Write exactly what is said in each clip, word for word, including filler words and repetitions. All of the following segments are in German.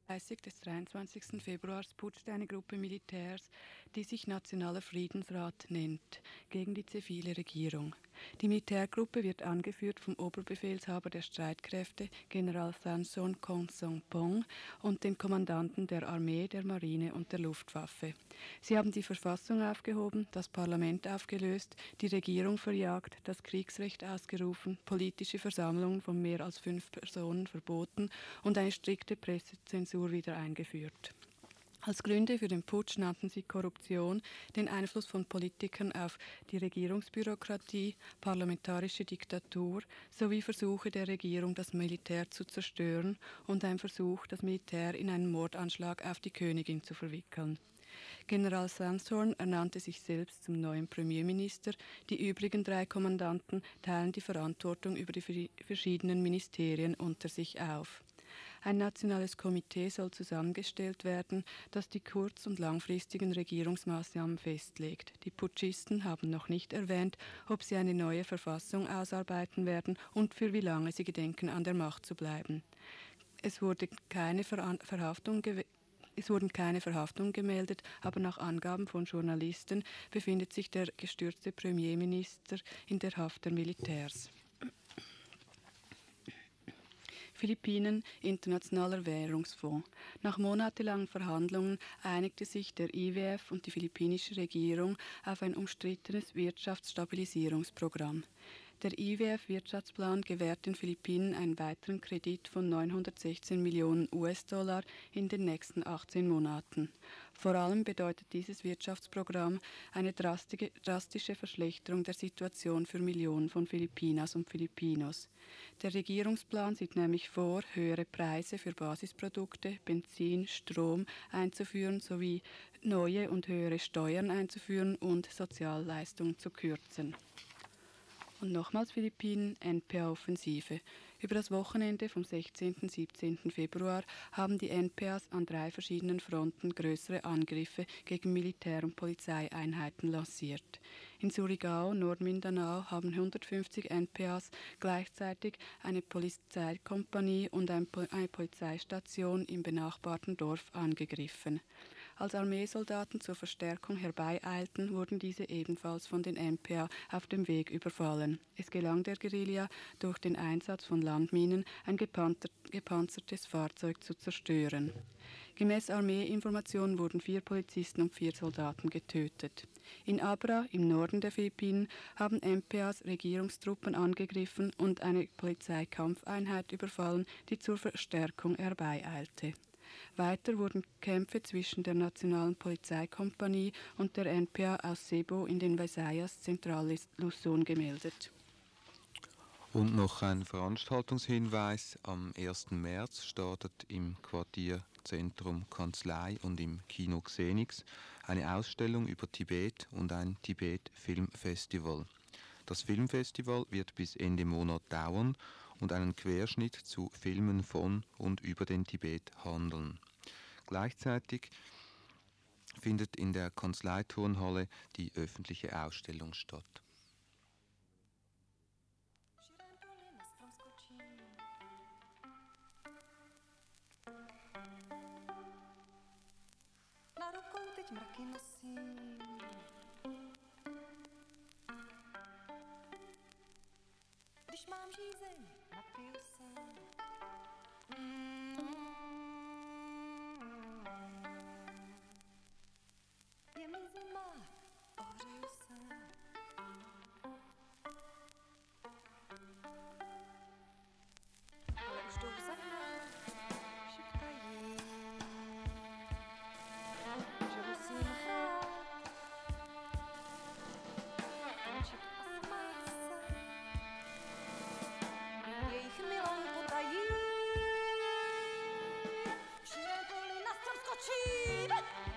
des dreiundzwanzigsten Februars putscht eine Gruppe Militärs, die sich Nationaler Friedensrat nennt, gegen die zivile Regierung. Die Militärgruppe wird angeführt vom Oberbefehlshaber der Streitkräfte, General Thanson Konsong-Pong, und den Kommandanten der Armee, der Marine und der Luftwaffe. Sie haben die Verfassung aufgehoben, das Parlament aufgelöst, die Regierung verjagt, das Kriegsrecht ausgerufen, politische Versammlungen von mehr als fünf Personen verboten und eine strikte Pressezensur wieder eingeführt. Als Gründe für den Putsch nannten sie Korruption, den Einfluss von Politikern auf die Regierungsbürokratie, parlamentarische Diktatur sowie Versuche der Regierung, das Militär zu zerstören und ein Versuch, das Militär in einen Mordanschlag auf die Königin zu verwickeln. General Sandstorm ernannte sich selbst zum neuen Premierminister. Die übrigen drei Kommandanten teilen die Verantwortung über die verschiedenen Ministerien unter sich auf. Ein nationales Komitee soll zusammengestellt werden, das die kurz- und langfristigen Regierungsmaßnahmen festlegt. Die Putschisten haben noch nicht erwähnt, ob sie eine neue Verfassung ausarbeiten werden und für wie lange sie gedenken, an der Macht zu bleiben. Es wurde keine Ver- Verhaftung gewählt. Es wurden keine Verhaftungen gemeldet, aber nach Angaben von Journalisten befindet sich der gestürzte Premierminister in der Haft der Militärs. Philippinen, Internationaler Währungsfonds. Nach monatelangen Verhandlungen einigte sich der I W F und die philippinische Regierung auf ein umstrittenes Wirtschaftsstabilisierungsprogramm. Der I W F-Wirtschaftsplan gewährt den Philippinen einen weiteren Kredit von neunhundertsechzehn Millionen U S-Dollar in den nächsten achtzehn Monaten. Vor allem bedeutet dieses Wirtschaftsprogramm eine drastische Verschlechterung der Situation für Millionen von Filipinas und Filipinos. Der Regierungsplan sieht nämlich vor, höhere Preise für Basisprodukte, Benzin, Strom einzuführen sowie neue und höhere Steuern einzuführen und Sozialleistungen zu kürzen. Und nochmals Philippinen, N P A-Offensive. Über das Wochenende vom sechzehnten und siebzehnten Februar haben die N P As an drei verschiedenen Fronten größere Angriffe gegen Militär- und Polizeieinheiten lanciert. In Surigao, Nordmindanao, haben hundertfünfzig N P As gleichzeitig eine Polizeikompanie und eine Polizeistation im benachbarten Dorf angegriffen. Als Armeesoldaten zur Verstärkung herbeieilten, wurden diese ebenfalls von den N P A auf dem Weg überfallen. Es gelang der Guerilla durch den Einsatz von Landminen, ein gepanzertes Fahrzeug zu zerstören. Gemäß Armeeinformationen wurden vier Polizisten und vier Soldaten getötet. In Abra, im Norden der Philippinen, haben N P As Regierungstruppen angegriffen und eine Polizeikampfeinheit überfallen, die zur Verstärkung herbeieilte. Weiter wurden Kämpfe zwischen der Nationalen Polizeikompanie und der N P A aus Cebu in den Visayas, Zentral-Luzon, gemeldet. Und noch ein Veranstaltungshinweis. Am ersten März startet im Quartier Zentrum Kanzlei und im Kino Xenix eine Ausstellung über Tibet und ein Tibet-Filmfestival. Das Filmfestival wird bis Ende Monat dauern und einen Querschnitt zu Filmen von und über den Tibet handeln. Gleichzeitig findet in der Kanzleiturnhalle die öffentliche Ausstellung statt. Na rukou teď mraky nosím. Když mám žízeň, napiju se. Je mi zima, ohřeju se. Ale už jdou za mnou, šeptají, že musím hrát, tančit a smát se. Jejich milan potají, širé poli na strom skočím.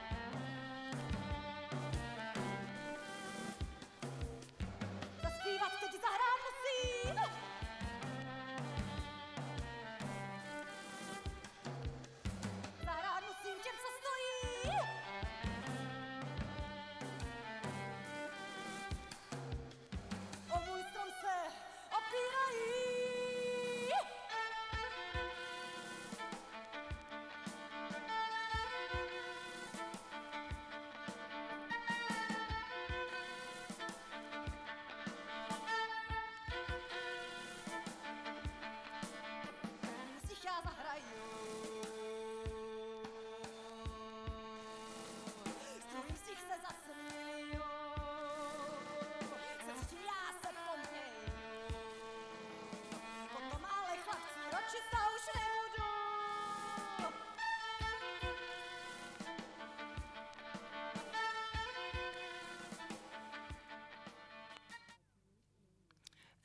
Zaspívat teď zahrát musím. Zahrát musím těm, co stojí. O můj strom se opírají.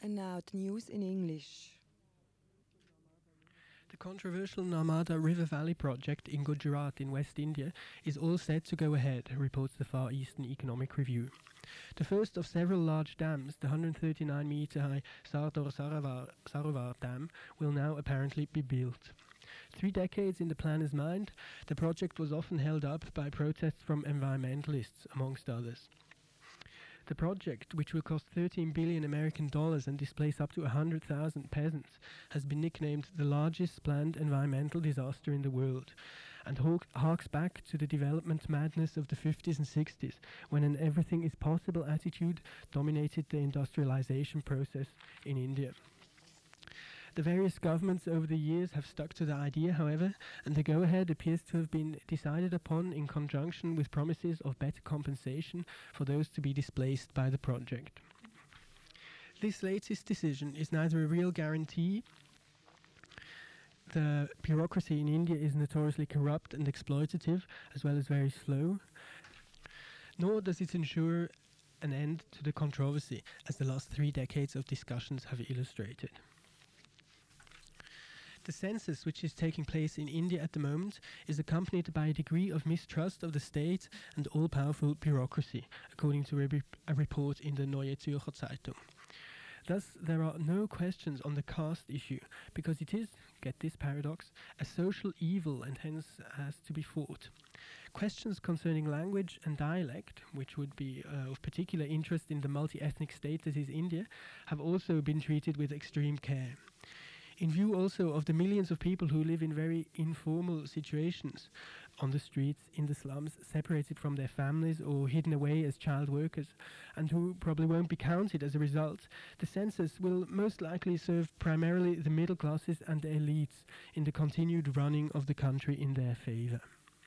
And now the news in English. The controversial Narmada River Valley project in Gujarat in West India is all set to go ahead, reports the Far Eastern Economic Review. The first of several large dams, the one hundred thirty-nine metre high Sardar Sarovar, Sarovar Dam, will now apparently be built. Three decades in the planner's mind, the project was often held up by protests from environmentalists, amongst others. The project, which will cost thirteen billion American dollars and displace up to one hundred thousand peasants, has been nicknamed the largest planned environmental disaster in the world, and harks back to the development madness of the fifties and sixties, when an everything is possible attitude dominated the industrialization process in India. The various governments over the years have stuck to the idea, however, and the go-ahead appears to have been decided upon in conjunction with promises of better compensation for those to be displaced by the project. This latest decision is neither a real guarantee. The bureaucracy in India is notoriously corrupt and exploitative, as well as very slow, nor does it ensure an end to the controversy, as the last three decades of discussions have illustrated. The census, which is taking place in India at the moment, is accompanied by a degree of mistrust of the state and all-powerful bureaucracy, according to a, re- a report in the Neue Zürcher Zeitung. Thus, there are no questions on the caste issue, because it is, get this paradox, a social evil and hence has to be fought. Questions concerning language and dialect, which would be uh, of particular interest in the multi-ethnic state that is India, have also been treated with extreme care. In view also of the millions of people who live in very informal situations on the streets, in the slums, separated from their families or hidden away as child workers, and who probably won't be counted as a result, the census will most likely serve primarily the middle classes and the elites in the continued running of the country in their favour.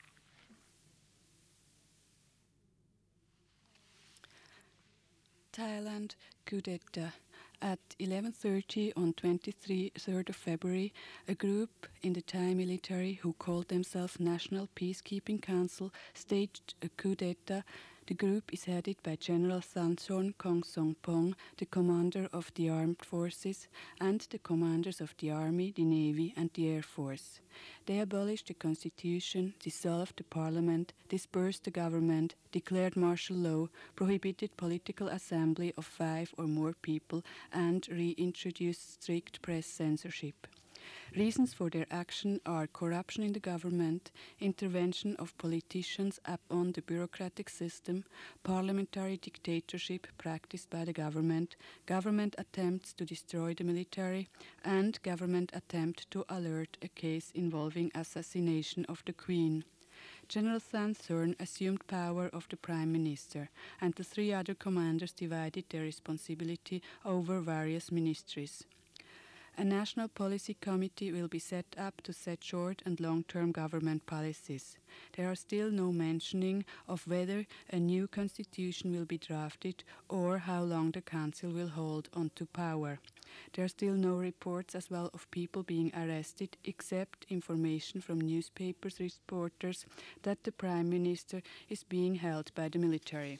Thailand coup d'etat. At eleven thirty on twenty-third of February, a group in the Thai military who called themselves National Peacekeeping Council staged a coup d'etat. The group is headed by General Thansorn Kongsompong, the commander of the armed forces, and the commanders of the army, the navy, and the air force. They abolished the constitution, dissolved the parliament, dispersed the government, declared martial law, prohibited political assembly of five or more people, and reintroduced strict press censorship. Reasons for their action are corruption in the government, intervention of politicians upon the bureaucratic system, parliamentary dictatorship practiced by the government, government attempts to destroy the military, and government attempt to alert a case involving assassination of the Queen. General Thansorn assumed power of the Prime Minister, and the three other commanders divided their responsibility over various ministries. A national policy committee will be set up to set short and long-term government policies. There are still no mentioning of whether a new constitution will be drafted or how long the council will hold on to power. There are still no reports as well of people being arrested, except information from newspapers reporters that the Prime Minister is being held by the military.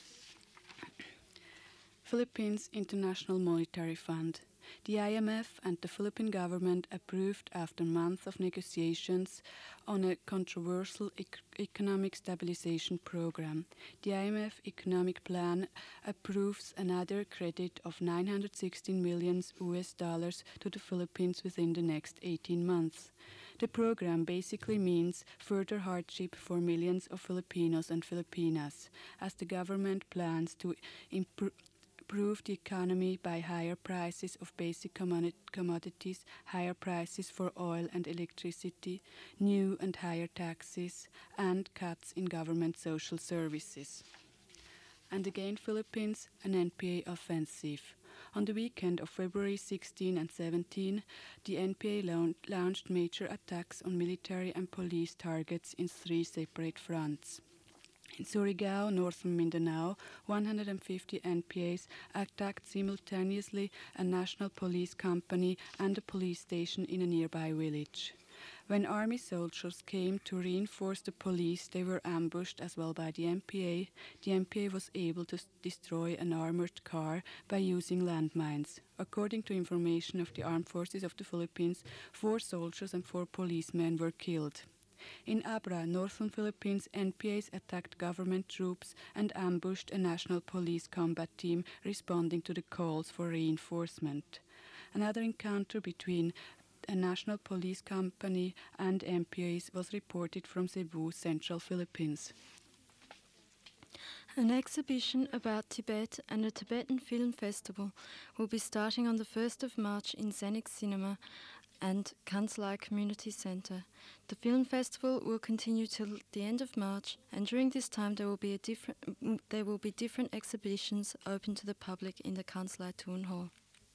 Philippines International Monetary Fund. The I M F and the Philippine government approved, after months of negotiations, on a controversial ec- economic stabilization program. The I M F economic plan approves another credit of nine hundred sixteen million U S dollars to the Philippines within the next eighteen months. The program basically means further hardship for millions of Filipinos and Filipinas, as the government plans to improve improve the economy by higher prices of basic commodities, higher prices for oil and electricity, new and higher taxes, and cuts in government social services. And again, Philippines, an N P A offensive. On the weekend of February sixteen and seventeen, the N P A laun- launched major attacks on military and police targets in three separate fronts. In Surigao, northern Mindanao, one hundred fifty N P As attacked simultaneously a national police company and a police station in a nearby village. When army soldiers came to reinforce the police, they were ambushed as well by the M P A. The M P A was able to s- destroy an armored car by using landmines. According to information of the Armed Forces of the Philippines, four soldiers and four policemen were killed. In Abra, northern Philippines, N P As attacked government troops and ambushed a national police combat team responding to the calls for reinforcement. Another encounter between a national police company and M P As was reported from Cebu, central Philippines. An exhibition about Tibet and a Tibetan Film Festival will be starting on the first of March in Zenix Cinema and Kanslai Community Centre. The film festival will continue till the end of March, and during this time there will be a different mm, there will be different exhibitions open to the public in the Kanslai Town Hall.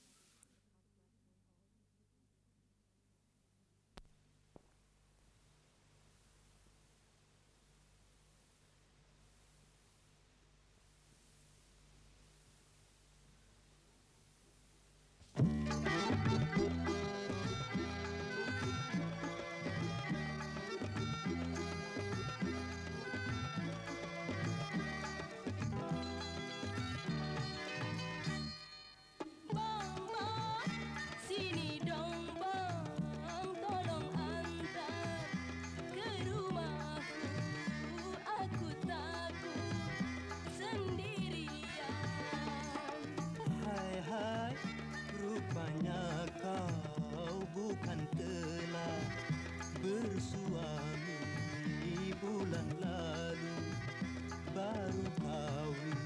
Sini dong bang, tolong antar ke rumahku. Aku takut sendirian. Hai hai, rupanya kau bukan telah bersuami. Bulan lalu baru kawin.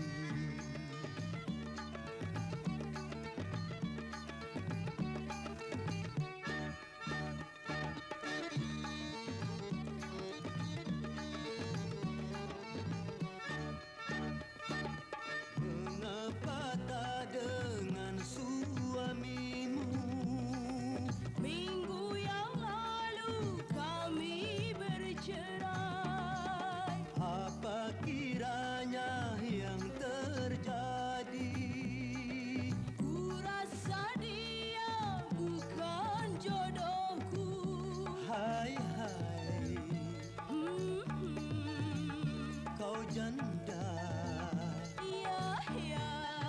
Mengapa tak dengan suamimu? Minggu yang lalu kami bercerai. Apa kiranya yang terjadi? Ku rasa dia bukan jodohku. Hai hai, Hmm, hmm. kau janda. Ya, ya.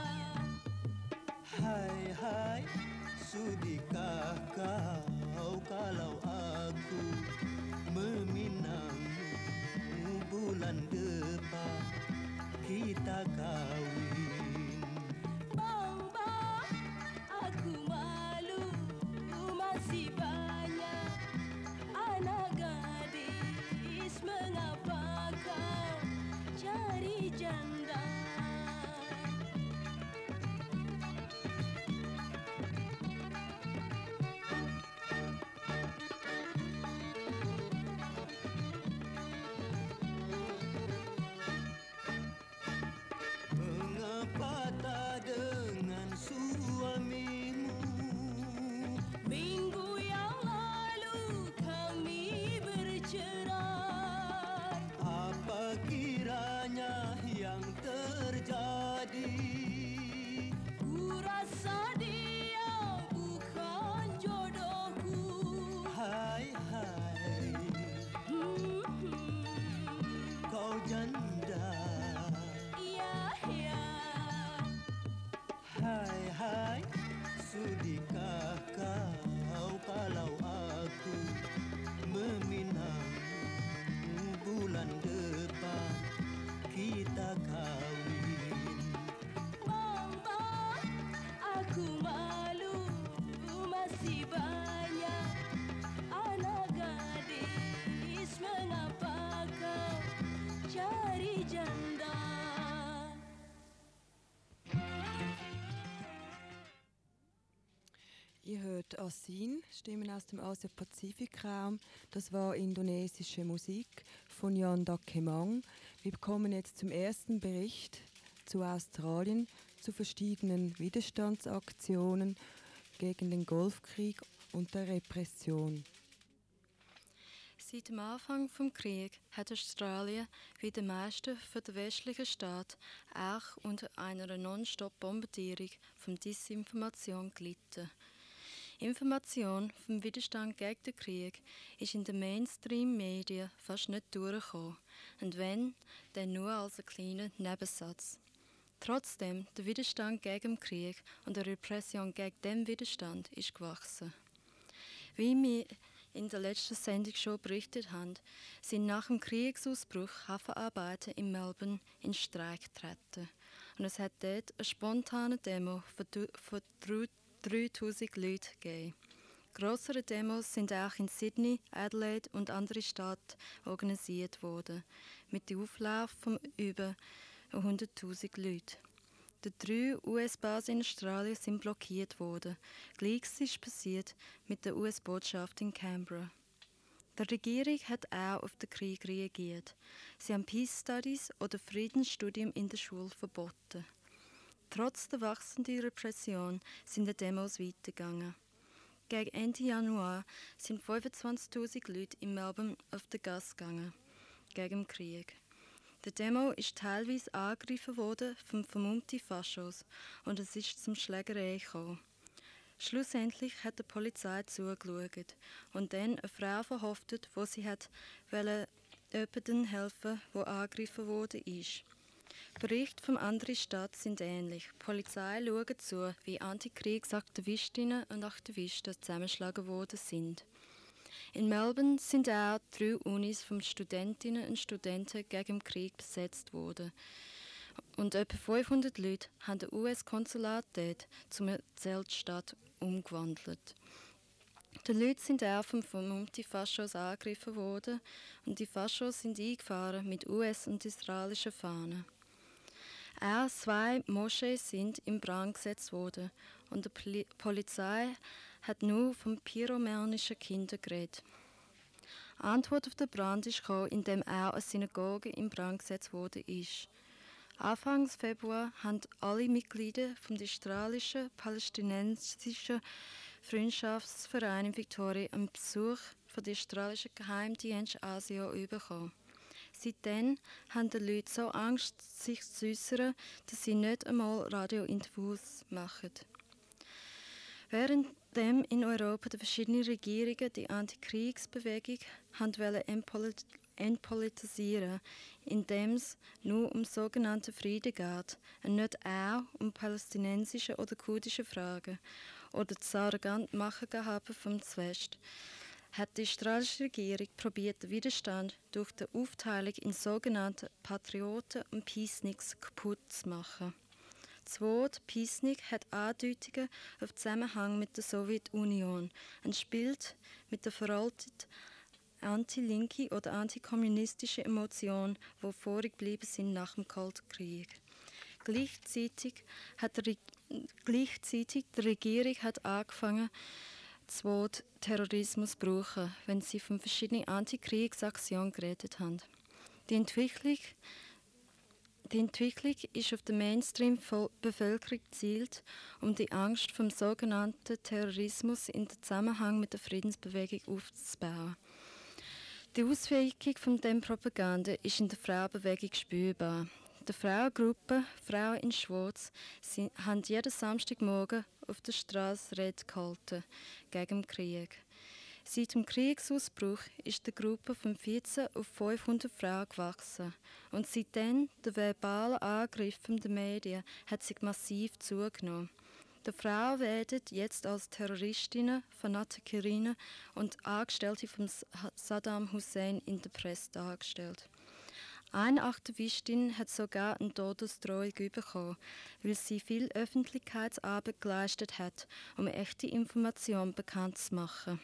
Hai hai, sudikah kau kalau aku meminangmu bulan depan kita kawin. Bang, bang, aku malu masih banyak anak gadis. Mengapa kau cari janda? Mengapa tak dengan suamimu? Minggu yang lalu kami bercerai. Apa kiranya yang terjadi? Ku rasa dia bukan jodohku. Hai hai, Hmm, hmm. kau janda. Ya, ya. Hai hai, sudikah kau kalau aku meminangmu bulan depan kita kawin. Bang, bang, aku malu masih banyak anak gadis. Mengapa kau cari janda? Ihr hört Asin, Stimmen aus dem Asien-Pazifik-Raum. Das war indonesische Musik von Jan Dakemang. Wir kommen jetzt zum ersten Bericht zu Australien, zu verschiedenen Widerstandsaktionen gegen den Golfkrieg und der Repression. Seit dem Anfang des Krieges hat Australien, wie die meisten der westlichen Staaten, auch unter einer Non-Stop-Bombardierung von Desinformation gelitten. Information vom Widerstand gegen den Krieg ist in den Mainstream-Medien fast nicht durchgekommen. Und wenn, dann nur als ein kleiner Nebensatz. Trotzdem, der Widerstand gegen den Krieg und die Repression gegen den Widerstand ist gewachsen. Wie wir in der letzten Sendung schon berichtet haben, sind nach dem Kriegsausbruch Hafenarbeiter in Melbourne in Streik getreten. Und es hat dort eine spontane Demo von dreitausend Leuten gegeben. Grossere Demos sind auch in Sydney, Adelaide und anderen Städten organisiert worden, mit dem Auflauf von über hunderttausend Leuten. Die drei U S-Basen in Australien sind blockiert worden. Gleiches ist passiert mit der U S-Botschaft in Canberra. Die Regierung hat auch auf den Krieg reagiert. Sie haben Peace Studies oder Friedensstudium in der Schule verboten. Trotz der wachsenden Repression sind die Demos weitergegangen. Gegen Ende Januar sind fünfundzwanzigtausend Leute in Melbourne auf den Gas gegangen, gegen den Krieg. Die Demo ist teilweise angegriffen worden von vermummten Faschos und es ist zum Schlägerei gekommen. Schlussendlich hat die Polizei zugeschaut und dann eine Frau verhaftet, wo sie hat jemandem helfen, der angegriffen worden ist. Berichte von anderen Städten sind ähnlich. Die Polizei schaut zu, wie Antikriegsaktivistinnen und Aktivisten zusammengeschlagen worden sind. In Melbourne sind auch drei Unis von Studentinnen und Studenten gegen den Krieg besetzt worden. Und etwa fünfhundert Leute haben das U S-Konsulat dort zu einer Zeltstadt umgewandelt. Die Leute sind auch von vermummten Faschos angegriffen worden und die Faschos sind eingefahren mit U S- und israelischen Fahnen. Auch zwei Moscheen sind in Brand gesetzt worden und die Poli- Polizei hat nur von pyromänischen Kindern geredet. Antwort auf den Brand ist gekommen, indem auch eine Synagoge in Brand gesetzt wurde. Anfang Februar haben alle Mitglieder vom australischen palästinensischen Freundschaftsverein in Victoria einen Besuch von der australischen Geheimdienst A S I O bekommen. Seitdem haben die Leute so Angst, sich zu äußern, dass sie nicht einmal Radiointerviews machen. Währenddem in Europa die verschiedenen Regierungen die Antikriegsbewegung entpolit- entpolitisieren, indem es nur um sogenannten Frieden geht und nicht auch um palästinensische oder kurdische Fragen oder das arrogant machen haben vom Zwest, hat die australische Regierung probiert, den Widerstand durch die Aufteilung in sogenannte Patrioten und Peaceniks kaputt zu machen. Das Wort Peacenik hat Andeutungen auf Zusammenhang mit der Sowjetunion und spielt mit der veralteten anti-linke oder antikommunistischen Emotionen, die vorig geblieben sind nach dem Kalten Krieg. Gleichzeitig hat die, gleichzeitig die Regierung hat angefangen, das Wort Terrorismus zu brauchen, wenn sie von verschiedenen Antikriegsaktionen geredet haben. Die Entwicklung, die Entwicklung ist auf die Mainstream-Bevölkerung gezielt, um die Angst vom sogenannten Terrorismus in den Zusammenhang mit der Friedensbewegung aufzubauen. Die Auswirkung von dieser Propaganda ist in der Frauenbewegung spürbar. Die Frauengruppe Frauen in Schwarz sind, haben jeden Samstagmorgen auf der Straße Rede gehalten gegen den Krieg. Seit dem Kriegsausbruch ist die Gruppe von vierzehn auf fünfhundert Frauen gewachsen. Und seitdem der verbale Angriff der Medien hat sich massiv zugenommen. Die Frauen werden jetzt als Terroristinnen, Fanatikerinnen und Angestellte von Saddam Hussein in der Presse dargestellt. Eine Aktivistin hat sogar eine Todesdrohung bekommen, weil sie viel Öffentlichkeitsarbeit geleistet hat, um echte Informationen bekannt zu machen.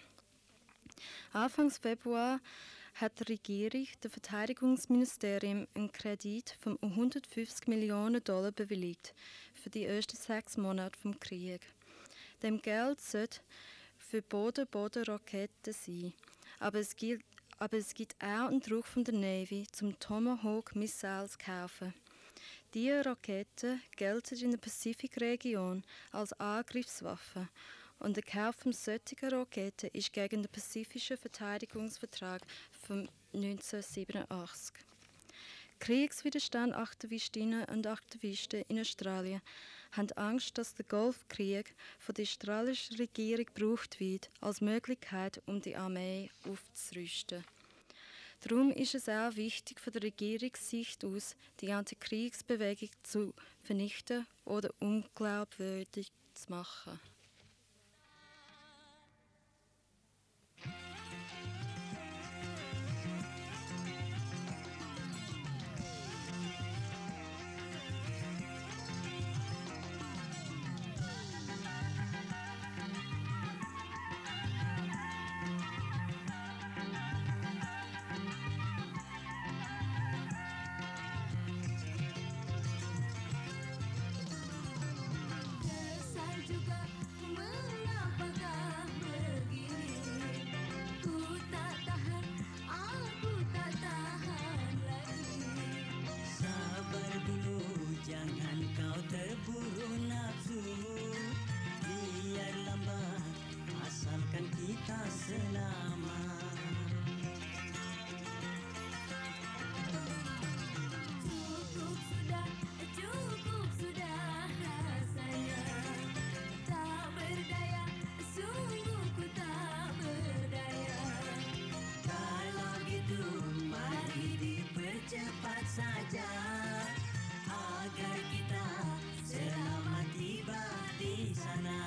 Anfang Februar hat die Regierung dem Verteidigungsministerium einen Kredit von hundertfünfzig Millionen Dollar bewilligt für die ersten sechs Monate des Krieges. Dem Geld sollte für Boden-Boden-Raketen sein, aber es gilt Aber es gibt auch einen Druck von der Navy, zum Tomahawk-Missiles zu kaufen. Diese Raketen gelten in der Pazifikregion als Angriffswaffe und der Kauf von solcher Raketen ist gegen den Pazifischen Verteidigungsvertrag von neunzehnhundertsiebenundachtzig. Kriegswiderstand-Aktivistinnen und Aktivisten in Australien haben Angst, dass der Golfkrieg von der australischen Regierung gebraucht wird als Möglichkeit, um die Armee aufzurüsten. Darum ist es auch wichtig, von der Regierungssicht aus die Antikriegsbewegung zu vernichten oder unglaubwürdig zu machen. Kesal juga mengapakah begini. Ku tak tahan, aku tak tahan lagi. Sabar dulu, jangan kau terburu nafsu. Biar lambat, asalkan kita selamat. Cukup sudah, cukup sudah rasanya. Tak berdaya, sungguh ku tak berdaya. Kalau gitu, mari dipercepat saja agar kita selamat tiba di sana.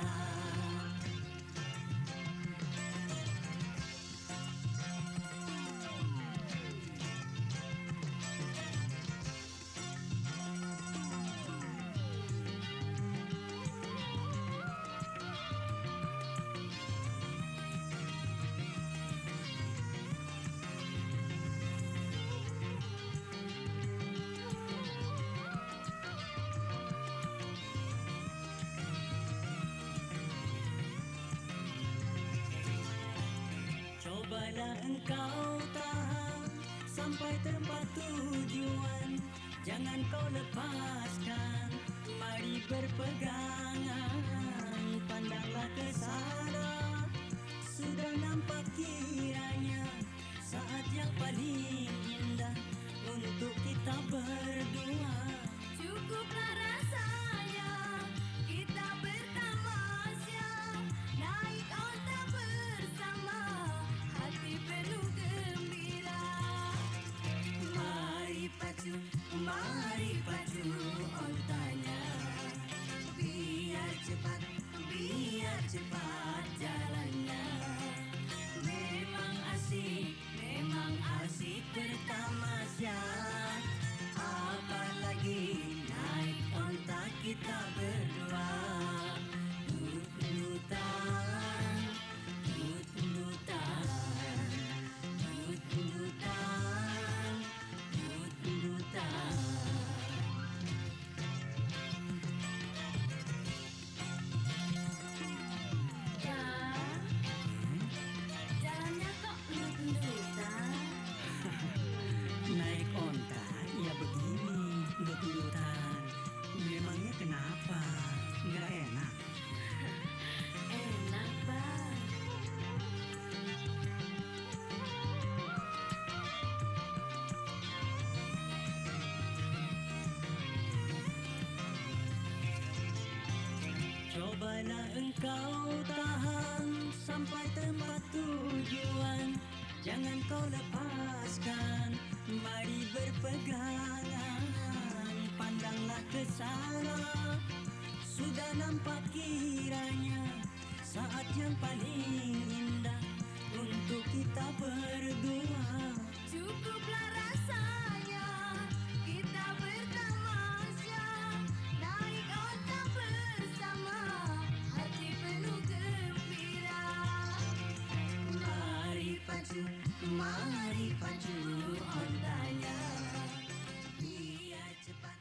Cobalah engkau tahan sampai tempat tujuan. Jangan kau lepaskan, mari berpegangan. Pandanglah ke sana, sudah nampak kiranya saat yang paling indah untuk kita berdua. Cukuplah rasanya kita bertamasya, naik onta bersama, hati penuh gembira. Mari pacu, mari pacu ontanya. Biar cepat, biar cepat jalannya. Memang asik, memang asik bertamasya. Apalagi naik onta kita berdua. Tut-tutan, tut-tutan, tut-tutan, tut-tutan. Ya, jalannya kok lut-lutan. Naik onta, ya begini, lut-lutan. Memangnya kenapa? Nggak enak? Enak, Bang. Cobalah engkau tahan sampai tempat tujuan. Jangan kau lepaskan, mari berpegangan. Pandanglah ke sana, sudah nampak kiranya saat yang paling indah untuk kita berdua. Cukuplah rasanya kita bertamasya, naik onta bersama, hati penuh gembira. Mari pacu, mari pacu ontanya. Biar cepat.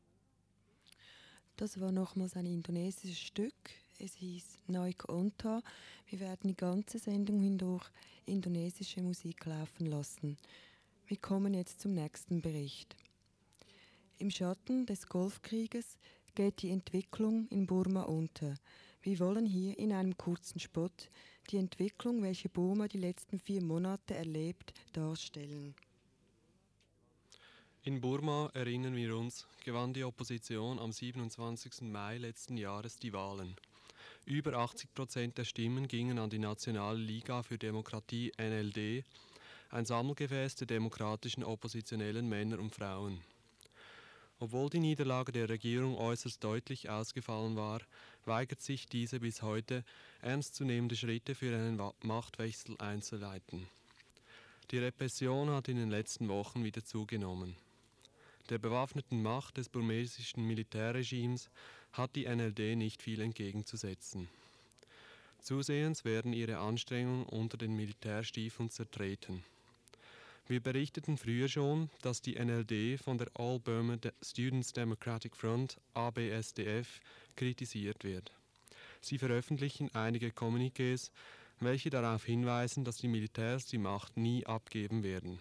Das war nochmals ein indonesisches Stück. Es hieß Naik Onta. Wir werden die ganze Sendung hindurch indonesische Musik laufen lassen. Wir kommen jetzt zum nächsten Bericht. Im Schatten des Golfkrieges geht die Entwicklung in Burma unter. Wir wollen hier in einem kurzen Spot die Entwicklung, welche Burma die letzten vier Monate erlebt, darstellen. In Burma, erinnern wir uns, gewann die Opposition am siebenundzwanzigsten Mai letzten Jahres die Wahlen. Über achtzig Prozent der Stimmen gingen an die Nationale Liga für Demokratie N L D, ein Sammelgefäß der demokratischen oppositionellen Männer und Frauen. Obwohl die Niederlage der Regierung äußerst deutlich ausgefallen war, weigert sich diese bis heute, ernstzunehmende Schritte für einen Wa- Machtwechsel einzuleiten. Die Repression hat in den letzten Wochen wieder zugenommen. Der bewaffneten Macht des burmesischen Militärregimes hat die N L D nicht viel entgegenzusetzen. Zusehends werden ihre Anstrengungen unter den Militärstiefeln zertreten. Wir berichteten früher schon, dass die N L D von der All Burma De- Students Democratic Front, A B S D F, kritisiert wird. Sie veröffentlichen einige Kommuniqués, welche darauf hinweisen, dass die Militärs die Macht nie abgeben werden.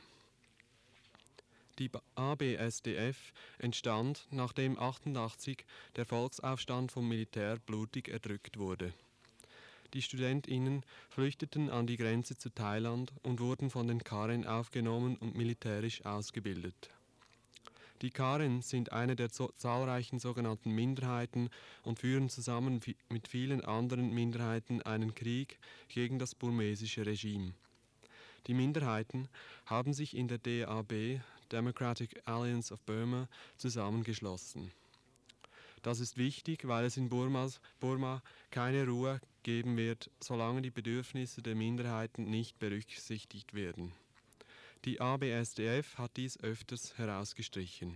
Die A B S D F entstand, nachdem achtundachtzig der Volksaufstand vom Militär blutig erdrückt wurde. Die StudentInnen flüchteten an die Grenze zu Thailand und wurden von den Karen aufgenommen und militärisch ausgebildet. Die Karen sind eine der so zahlreichen sogenannten Minderheiten und führen zusammen mit vielen anderen Minderheiten einen Krieg gegen das burmesische Regime. Die Minderheiten haben sich in der D A B, Democratic Alliance of Burma, zusammengeschlossen. Das ist wichtig, weil es in Burmas, Burma keine Ruhe geben wird, solange die Bedürfnisse der Minderheiten nicht berücksichtigt werden. Die A B S D F hat dies öfters herausgestrichen.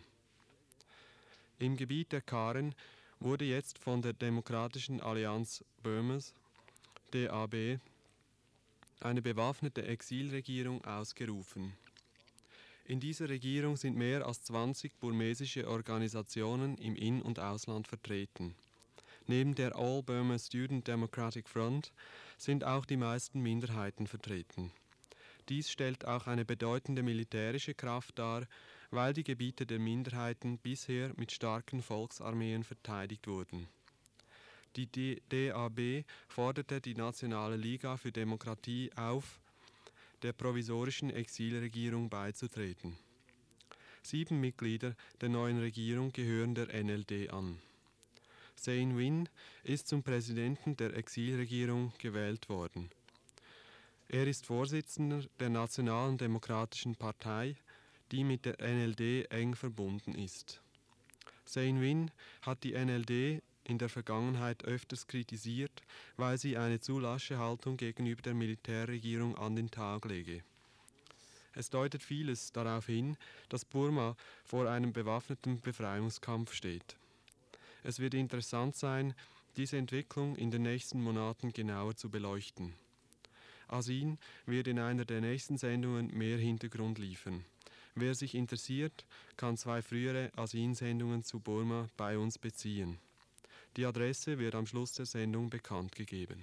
Im Gebiet der Karen wurde jetzt von der Demokratischen Allianz Burmas, D A B, eine bewaffnete Exilregierung ausgerufen. In dieser Regierung sind mehr als zwanzig burmesische Organisationen im In- und Ausland vertreten. Neben der All Burma Student Democratic Front sind auch die meisten Minderheiten vertreten. Dies stellt auch eine bedeutende militärische Kraft dar, weil die Gebiete der Minderheiten bisher mit starken Volksarmeen verteidigt wurden. Die D A B forderte die Nationale Liga für Demokratie auf, der provisorischen Exilregierung beizutreten. Sieben Mitglieder der neuen Regierung gehören der N L D an. Sein Win ist zum Präsidenten der Exilregierung gewählt worden. Er ist Vorsitzender der Nationalen Demokratischen Partei, die mit der N L D eng verbunden ist. Sein Win hat die N L D in der Vergangenheit öfters kritisiert, weil sie eine zu lasche Haltung gegenüber der Militärregierung an den Tag lege. Es deutet vieles darauf hin, dass Burma vor einem bewaffneten Befreiungskampf steht. Es wird interessant sein, diese Entwicklung in den nächsten Monaten genauer zu beleuchten. Asin wird in einer der nächsten Sendungen mehr Hintergrund liefern. Wer sich interessiert, kann zwei frühere Asin-Sendungen zu Burma bei uns beziehen. Die Adresse wird am Schluss der Sendung bekannt gegeben.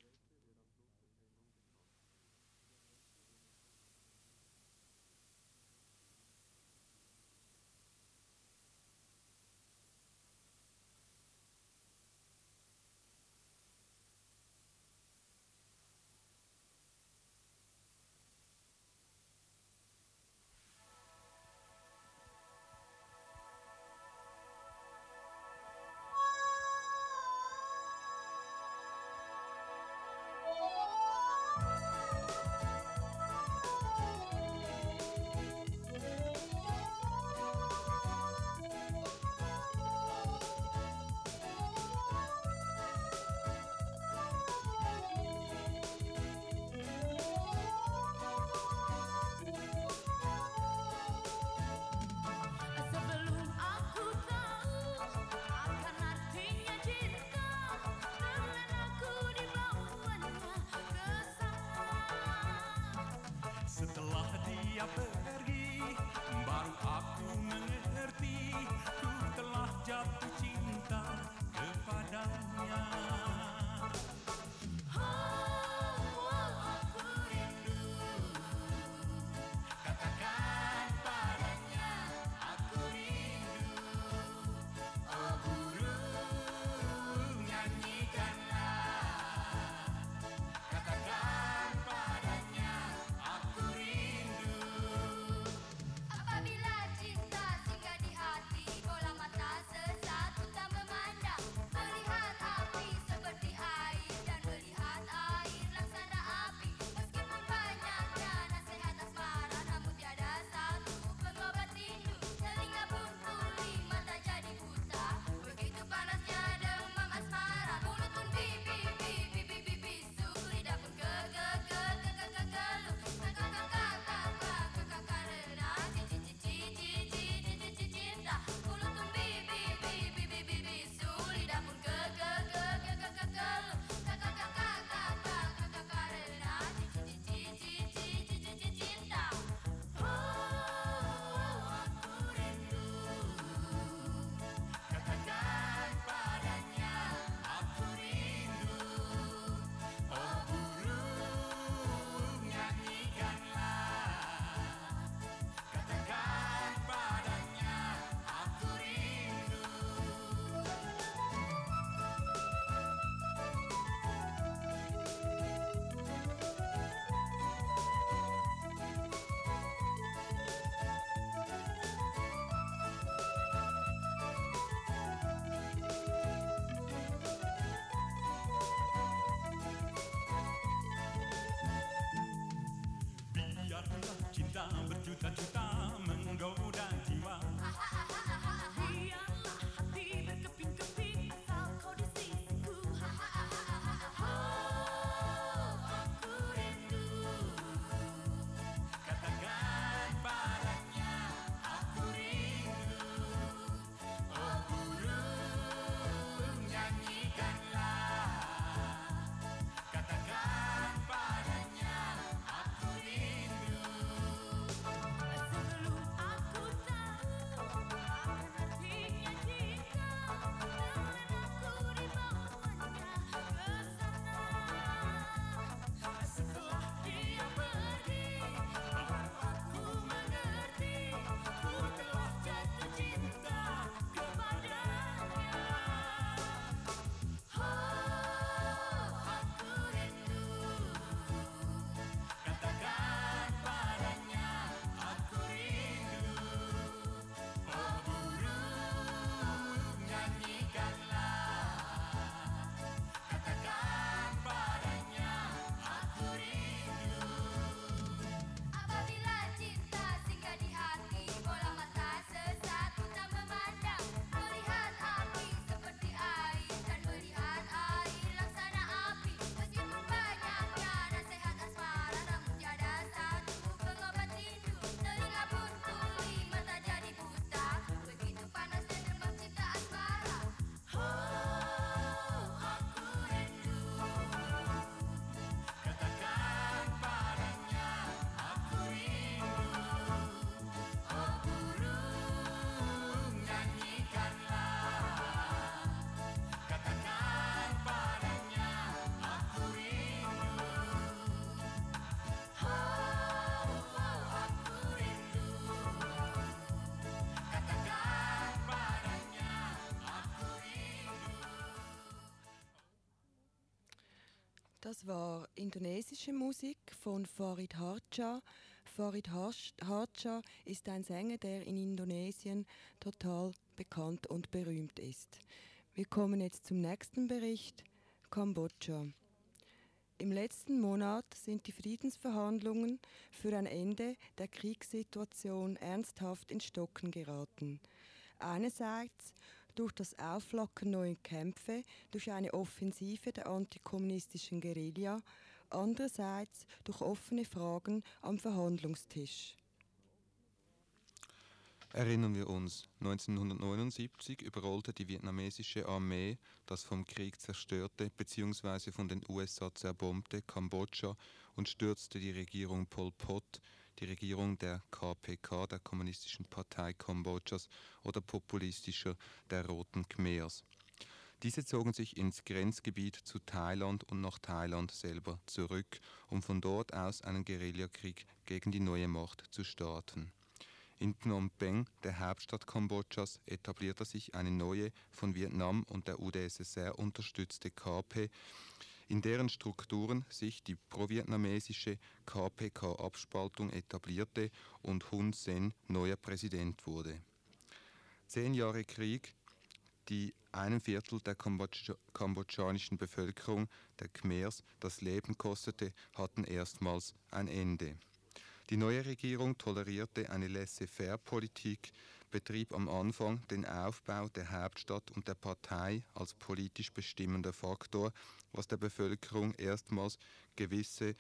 Sebelum aku tahu akan artinya cinta, dengan aku dibawanya ke sana. Setelah dia pergi, baru aku mengerti, ku telah jatuh cinta kepadanya. Oh, aku rindu. Katakan padanya, aku rindu. Oh burung, nyanyikanlah. Katakan padanya, aku rindu. Apabila cinta cita-cita menggoda jiwa. Biarlah hati berkeping-keping asal kau di sisiku. Oh, aku rindu. Katakan padanya aku rindu. Oh burung nyanyikanlah. Katakan padanya aku rindu. Sebelum aku tahu akan artinya cinta, dengan aku dibawanya ke sana. Setelah dia pergi, baru aku mengerti, ku telah jatuh cinta kepadanya. Oh, aku rindu. Katakan padanya aku rindu. Oh burung nyanyikanlah. Katakan padanya aku rindu. Apabila cinta singgah di hati, bola mata sesatu tak memandang, melihat hati seperti air dan melihat air laksana api. Meskipun banyaknya nasihat asmara, namun tiada satu pengobat rindu. Telinga pun tuli, mata jadi buta, begitu panas dan demam cinta asmara. Oh, aku rindu. Katakan padanya aku rindu. Oh burung nyanyikanlah. Katakan padanya aku rindu. Oh, aku rindu. Katakan padanya aku rindu. Das war indonesische Musik von Farid Harja. Farid Harsh- Harja ist ein Sänger, der in Indonesien total bekannt und berühmt ist. Wir kommen jetzt zum nächsten Bericht, Kambodscha. Im letzten Monat sind die Friedensverhandlungen für ein Ende der Kriegssituation ernsthaft ins Stocken geraten. Einerseits durch das Aufflackern neuer Kämpfe, durch eine Offensive der antikommunistischen Guerilla, andererseits durch offene Fragen am Verhandlungstisch. Erinnern wir uns, neunzehnhundertneunundsiebzig überrollte die vietnamesische Armee das vom Krieg zerstörte bzw. von den U S A zerbombte Kambodscha und stürzte die Regierung Pol Pot, die Regierung der K P K, der Kommunistischen Partei Kambodschas, oder populistischer der Roten Khmers. Diese zogen sich ins Grenzgebiet zu Thailand und nach Thailand selber zurück, um von dort aus einen Guerillakrieg gegen die neue Macht zu starten. In Phnom Penh, der Hauptstadt Kambodschas, etablierte sich eine neue, von Vietnam und der U d S S R unterstützte K P, in deren Strukturen sich die pro-vietnamesische K P K-Abspaltung etablierte und Hun Sen neuer Präsident wurde. Zehn Jahre Krieg, die einem Viertel der Kambodscha kambodschanischen Bevölkerung, der Khmers, das Leben kostete, hatten erstmals ein Ende. Die neue Regierung tolerierte eine Laissez-faire-Politik, betrieb am Anfang den Aufbau der Hauptstadt und der Partei als politisch bestimmender Faktor, was der Bevölkerung erstmals gewisse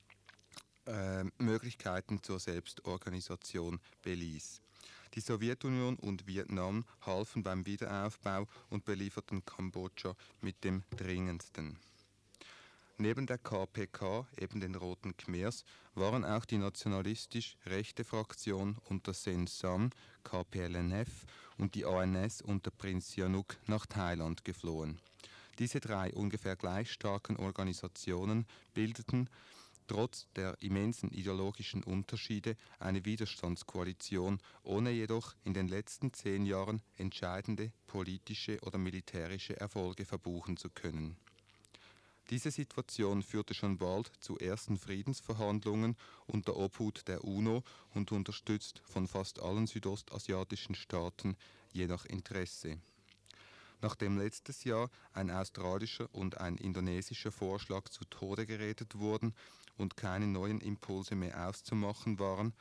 äh, Möglichkeiten zur Selbstorganisation beließ. Die Sowjetunion und Vietnam halfen beim Wiederaufbau und belieferten Kambodscha mit dem Dringendsten. Neben der K P K, eben den Roten Khmers, waren auch die nationalistisch rechte Fraktion unter Sen Sam, K P L N F, und die A N S unter Prinz Sihanouk nach Thailand geflohen. Diese drei ungefähr gleich starken Organisationen bildeten trotz der immensen ideologischen Unterschiede eine Widerstandskoalition, ohne jedoch in den letzten zehn Jahren entscheidende politische oder militärische Erfolge verbuchen zu können. Diese Situation führte schon bald zu ersten Friedensverhandlungen unter Obhut der UNO und unterstützt von fast allen südostasiatischen Staaten, je nach Interesse. Nachdem letztes Jahr ein australischer und ein indonesischer Vorschlag zu Tode geredet wurden und keine neuen Impulse mehr auszumachen waren,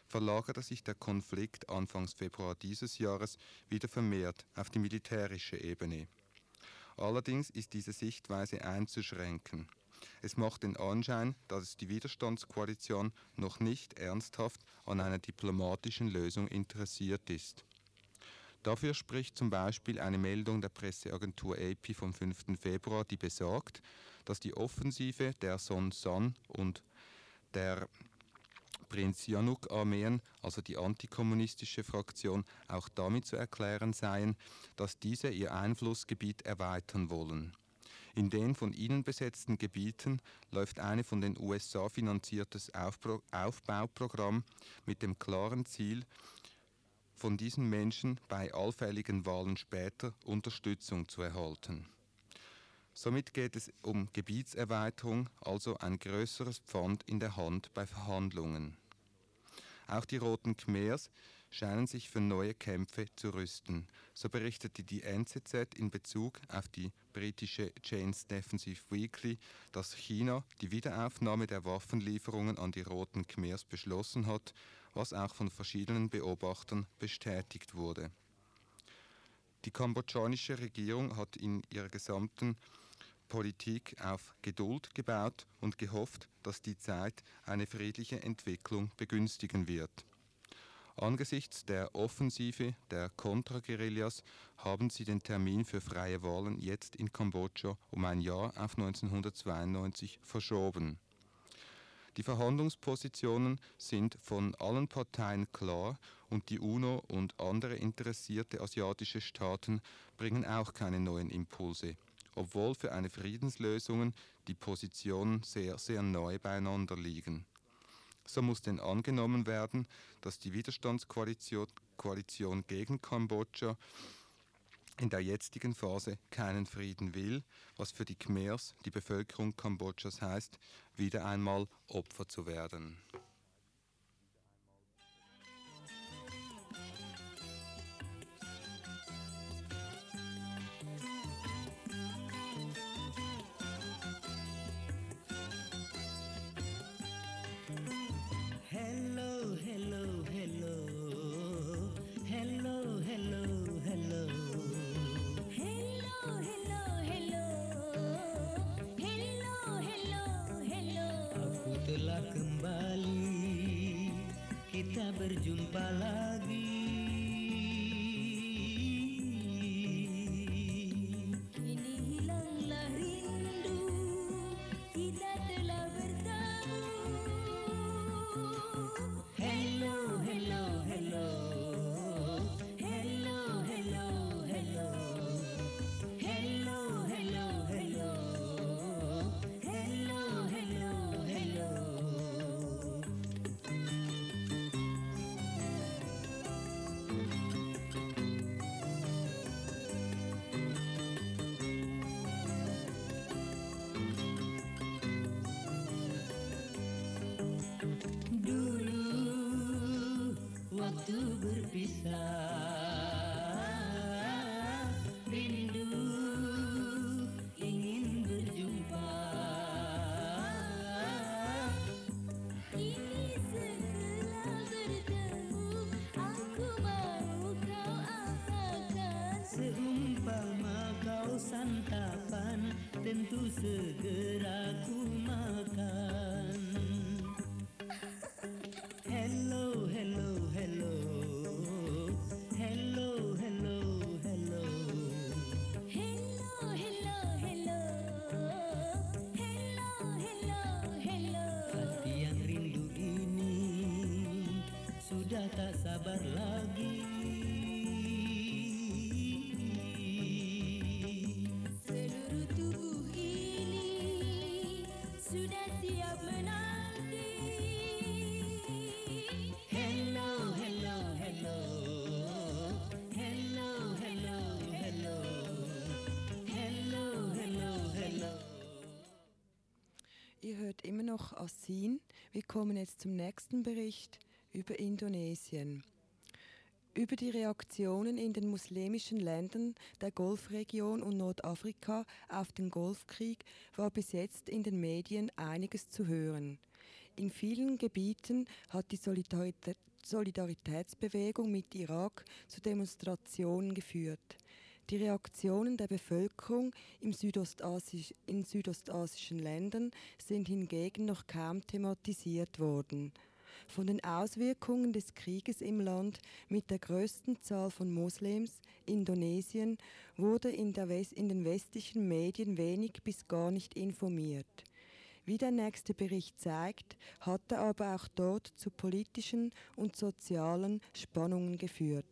verlagerte sich der Konflikt Anfangs Februar dieses Jahres wieder vermehrt auf die militärische Ebene. Allerdings ist diese Sichtweise einzuschränken. Es macht den Anschein, dass die Widerstandskoalition noch nicht ernsthaft an einer diplomatischen Lösung interessiert ist. Dafür spricht zum Beispiel eine Meldung der Presseagentur A P vom fünften Februar, die besagt, dass die Offensive der Son Sann und der Prinz Sihanouk-Armeen, also die antikommunistische Fraktion, auch damit zu erklären seien, dass diese ihr Einflussgebiet erweitern wollen. In den von ihnen besetzten Gebieten läuft ein von den U S A finanziertes Aufbau- Aufbauprogramm mit dem klaren Ziel, von diesen Menschen bei allfälligen Wahlen später Unterstützung zu erhalten. Somit geht es um Gebietserweiterung, also ein größeres Pfand in der Hand bei Verhandlungen. Auch die Roten Khmers scheinen sich für neue Kämpfe zu rüsten. So berichtete die N Z Z in Bezug auf die britische Jane's Defensive Weekly, dass China die Wiederaufnahme der Waffenlieferungen an die Roten Khmers beschlossen hat, was auch von verschiedenen Beobachtern bestätigt wurde. Die kambodschanische Regierung hat in ihrer gesamten Politik auf Geduld gebaut und gehofft, dass die Zeit eine friedliche Entwicklung begünstigen wird. Angesichts der Offensive der Kontra-Guerillas haben sie den Termin für freie Wahlen jetzt in Kambodscha um ein Jahr auf neunzehnhundertzweiundneunzig verschoben. Die Verhandlungspositionen sind von allen Parteien klar und die UNO und andere interessierte asiatische Staaten bringen auch keine neuen Impulse, obwohl für eine Friedenslösung die Positionen sehr, sehr nahe beieinander liegen. So muss denn angenommen werden, dass die Widerstandskoalition Koalition gegen Kambodscha in der jetzigen Phase keinen Frieden will, was für die Khmers, die Bevölkerung Kambodschas, heißt, wieder einmal Opfer zu werden. Hello, hello, hello. Hello, hello, hello. Hello, hello, hello. Hello, hello, hello. Aku telah kembali, kita berjumpa lagi. Kini hilanglah rindu, kita telah bertemu. Hello, hello, hello. Hello, hello, hello. Hello, hello, hello. Hello, hello, hello. Dulu waktu berpisah, rindu ingin berjumpa. Kini setelah bertemu, aku mau kau apakan. Seumpama kau santapan, tentu segera ku makan. Hello, hello, hello. Hello, hello, hello. Hello, hello, hello. Hello, hello, hello. Hati yang rindu ini sudah tak sabar lagi. Seluruh tubuh ini sudah siap menanti. Hello, hello, hello. Hello, hello, hello. Hello, hello, hello. Ihr hört immer noch Asin. Wir kommen jetzt zum nächsten Bericht über Indonesien. Über die Reaktionen in den muslimischen Ländern der Golfregion und Nordafrika auf den Golfkrieg war bis jetzt in den Medien einiges zu hören. In vielen Gebieten hat die Solidarität Solidaritätsbewegung mit Irak zu Demonstrationen geführt. Die Reaktionen der Bevölkerung im Südostasisch, in südostasischen Ländern sind hingegen noch kaum thematisiert worden. Von den Auswirkungen des Krieges im Land mit der größten Zahl von Moslems, Indonesien, wurde in, der West, in den westlichen Medien wenig bis gar nicht informiert. Wie der nächste Bericht zeigt, hat er aber auch dort zu politischen und sozialen Spannungen geführt.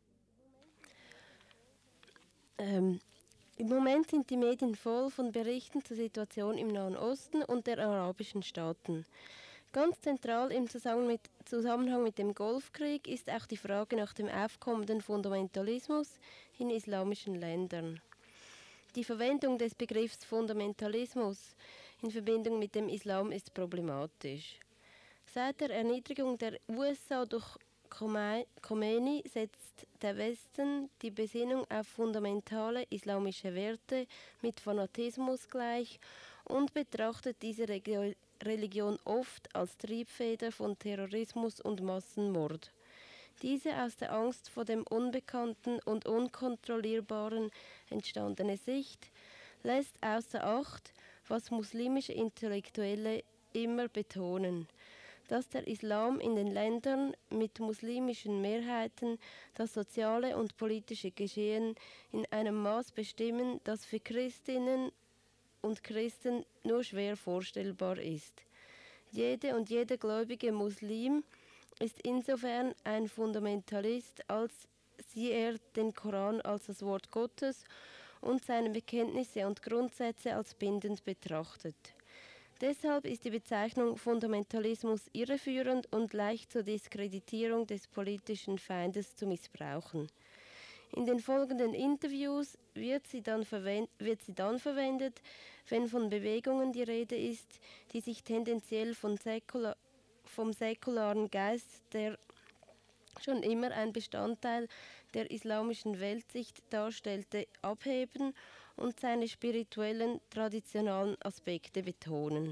Ähm, Im Moment sind die Medien voll von Berichten zur Situation im Nahen Osten und der arabischen Staaten. Ganz zentral im Zusammenhang mit, Zusammenhang mit dem Golfkrieg ist auch die Frage nach dem aufkommenden Fundamentalismus in islamischen Ländern. Die Verwendung des Begriffs Fundamentalismus in Verbindung mit dem Islam ist problematisch. Seit der Erniedrigung der U S A durch Khomeini setzt der Westen die Besinnung auf fundamentale islamische Werte mit Fanatismus gleich und betrachtet diese Religion oft als Triebfeder von Terrorismus und Massenmord. Diese aus der Angst vor dem Unbekannten und Unkontrollierbaren entstandene Sicht lässt außer Acht, was muslimische Intellektuelle immer betonen, dass der Islam in den Ländern mit muslimischen Mehrheiten das soziale und politische Geschehen in einem Maß bestimmen, das für Christinnen und Christen nur schwer vorstellbar ist. Jede und jeder gläubige Muslim ist insofern ein Fundamentalist, als sie er den Koran als das Wort Gottes und seine Bekenntnisse und Grundsätze als bindend betrachtet. Deshalb ist die Bezeichnung Fundamentalismus irreführend und leicht zur Diskreditierung des politischen Feindes zu missbrauchen. In den folgenden Interviews wird sie dann, verwend- wird sie dann verwendet, wenn von Bewegungen die Rede ist, die sich tendenziell von säkula- vom säkularen Geist, der schon immer ein Bestandteil der islamischen Weltsicht darstellte, abheben und seine spirituellen, traditionellen Aspekte betonen.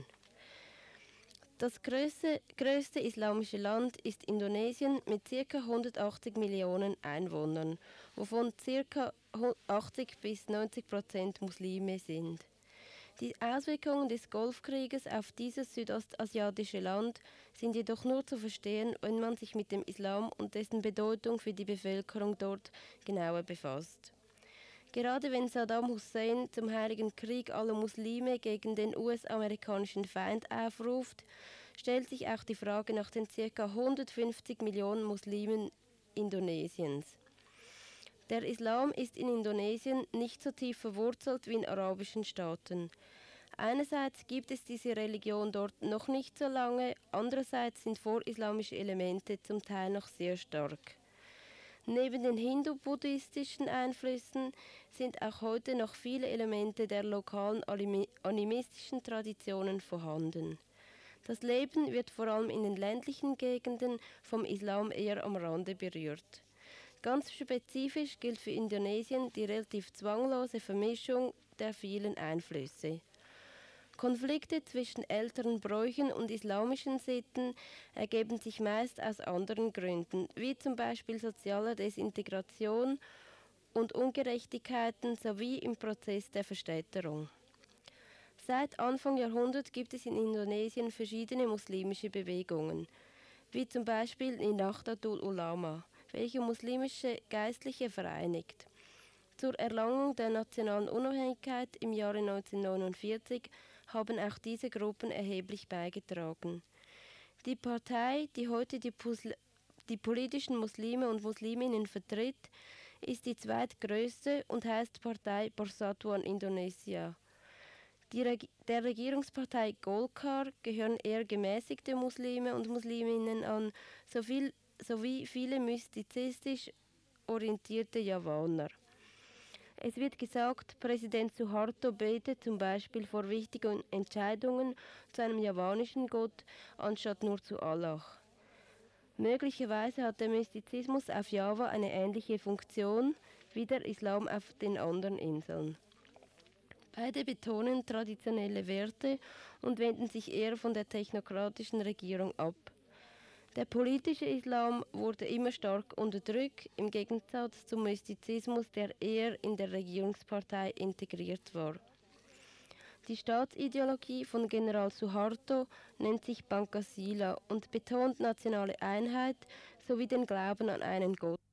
Das größte, größte islamische Land ist Indonesien mit ca. hundertachtzig Millionen Einwohnern, wovon ca. achtzig bis neunzig Prozent Muslime sind. Die Auswirkungen des Golfkrieges auf dieses südostasiatische Land sind jedoch nur zu verstehen, wenn man sich mit dem Islam und dessen Bedeutung für die Bevölkerung dort genauer befasst. Gerade wenn Saddam Hussein zum Heiligen Krieg aller Muslime gegen den U S-amerikanischen Feind aufruft, stellt sich auch die Frage nach den ca. hundertfünfzig Millionen Muslimen Indonesiens. Der Islam ist in Indonesien nicht so tief verwurzelt wie in arabischen Staaten. Einerseits gibt es diese Religion dort noch nicht so lange, andererseits sind vorislamische Elemente zum Teil noch sehr stark. Neben den hindu-buddhistischen Einflüssen sind auch heute noch viele Elemente der lokalen animistischen Traditionen vorhanden. Das Leben wird vor allem in den ländlichen Gegenden vom Islam eher am Rande berührt. Ganz spezifisch gilt für Indonesien die relativ zwanglose Vermischung der vielen Einflüsse. Konflikte zwischen älteren Bräuchen und islamischen Sitten ergeben sich meist aus anderen Gründen, wie zum Beispiel sozialer Desintegration und Ungerechtigkeiten sowie im Prozess der Verstädterung. Seit Anfang Jahrhundert gibt es in Indonesien verschiedene muslimische Bewegungen, wie zum Beispiel die Nahdlatul Ulama, welche muslimische Geistliche vereinigt. Zur Erlangung der nationalen Unabhängigkeit im Jahre neunzehnhundertneunundvierzig haben auch diese Gruppen erheblich beigetragen. Die Partei, die heute die, Pusl- die politischen Muslime und Musliminnen vertritt, ist die zweitgrößte und heißt Partei Persatuan Indonesia. Die Reg- der Regierungspartei Golkar gehören eher gemäßigte Muslime und Musliminnen an, so viel, sowie viele mystizistisch orientierte Javaner. Es wird gesagt, Präsident Suharto betet zum Beispiel vor wichtigen Entscheidungen zu einem javanischen Gott, anstatt nur zu Allah. Möglicherweise hat der Mystizismus auf Java eine ähnliche Funktion wie der Islam auf den anderen Inseln. Beide betonen traditionelle Werte und wenden sich eher von der technokratischen Regierung ab. Der politische Islam wurde immer stark unterdrückt, im Gegensatz zum Mystizismus, der eher in der Regierungspartei integriert war. Die Staatsideologie von General Suharto nennt sich Pancasila und betont nationale Einheit sowie den Glauben an einen Gott.